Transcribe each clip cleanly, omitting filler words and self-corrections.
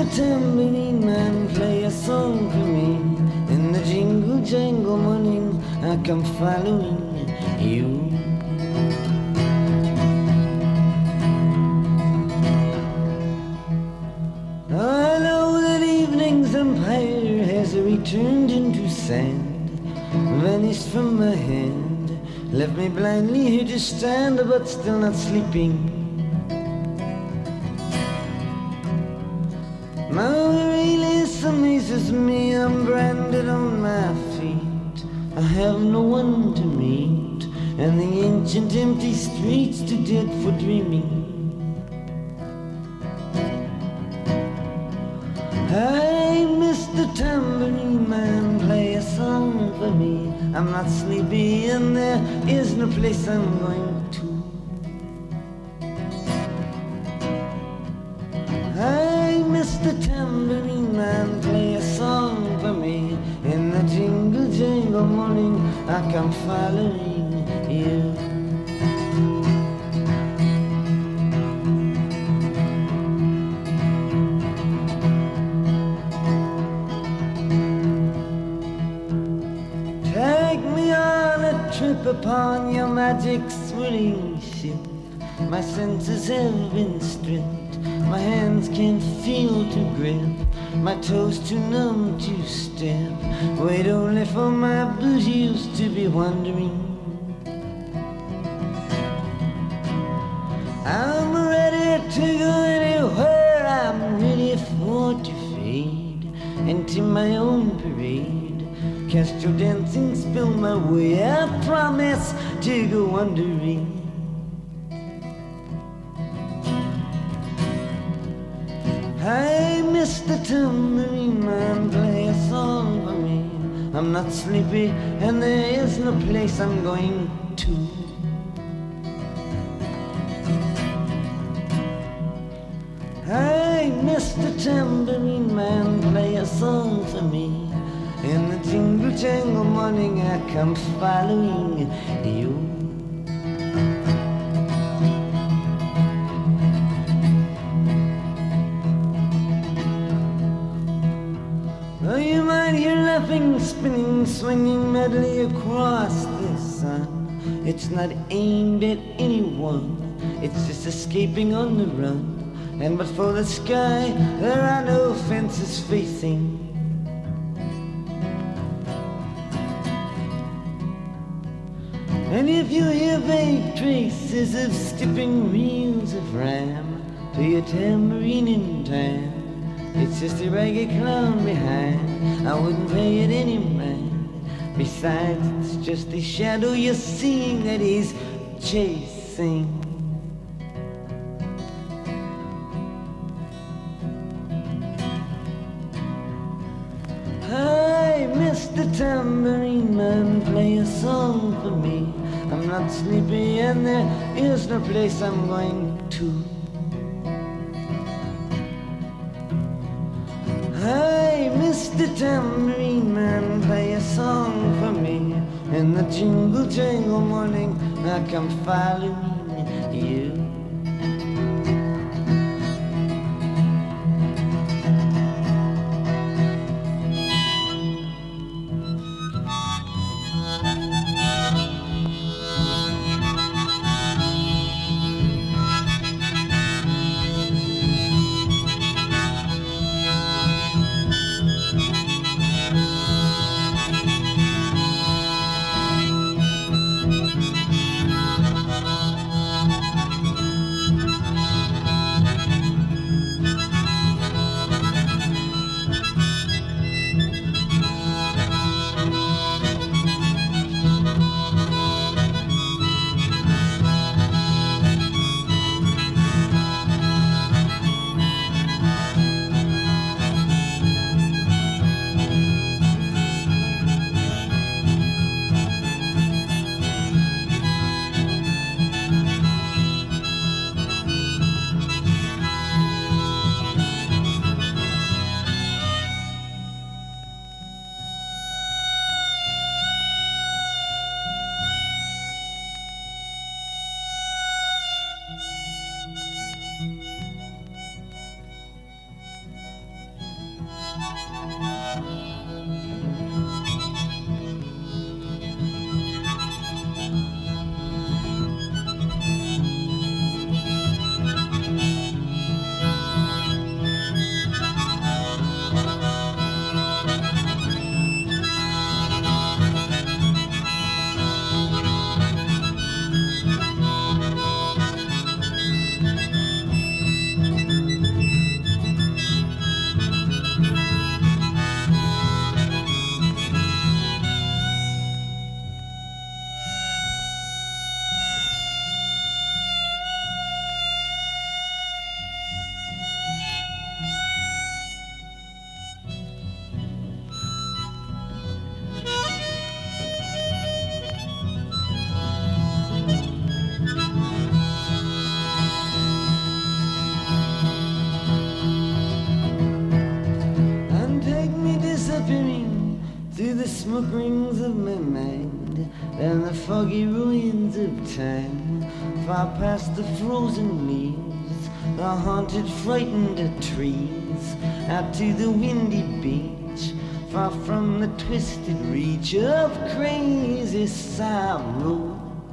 tambourine man, play a song for me. In the jingle jangle morning, I come following you. I know that evening's empire has returned into sand, vanished from my hand, left me blindly here to stand, but still not sleeping. My weariness amazes me, I'm branded on my feet, I have no one to meet, and the ancient empty streets too dead for dreaming. Hey, Mr. Tambourine Man, play a song for me. I'm not sleepy and there is no place I'm going to. Hey, Mr. Tambourine Man, play a song for me. In the jingle jangle morning, I come following you. Trip upon your magic swirling ship. My senses have been stripped, my hands can't feel to grip, my toes too numb to step. Wait only for my boot heels to be wandering. I'm ready to go anywhere, I'm ready for to fade into my own parade. Cast your dancing spell my way, I promise to go wandering. Hey, Mr. Tambourine Man, play a song for me. I'm not sleepy and there is no place I'm going to. Hey, Mr. Tambourine Man, play a song for me. In the jingle jangle morning, I come following you. Oh, you might hear laughing, spinning, swinging madly across the sun. It's not aimed at anyone, it's just escaping on the run. And but for the sky, there are no fences facing. And if you hear vague traces of skipping reels of rhyme to your tambourine in time, it's just a ragged clown behind, I wouldn't pay it any mind. Besides, it's just a shadow you're seeing that he's chasing. Hi, Mr. Tambourine Man, play a song for me. I'm not sleepy and there is no place I'm going to. Hey, Mr. Tambourine Man, play a song for me. In the jingle jangle morning, I come following you. smoke rings of my mind and the foggy ruins of time, far past the frozen leaves, the haunted, frightened trees, out to the windy beach, far from the twisted reach of crazy sorrow.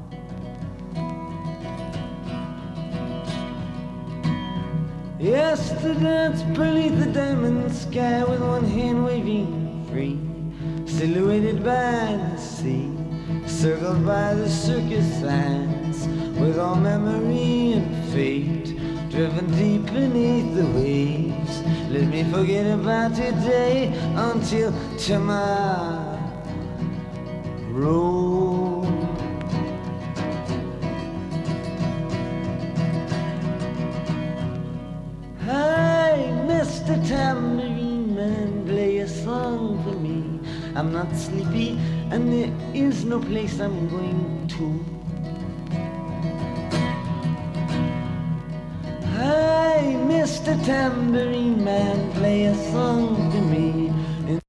Yes, to dance beneath the diamond sky with one hand waving free, silhouetted by the sea, circled by the circus signs, with all memory and fate driven deep beneath the waves. Let me forget about today until tomorrow. Mr. Tambourine Man, play a song for me. I'm not sleepy and there is no place I'm going to. Hi, Mr. Tambourine Man, play a song for me.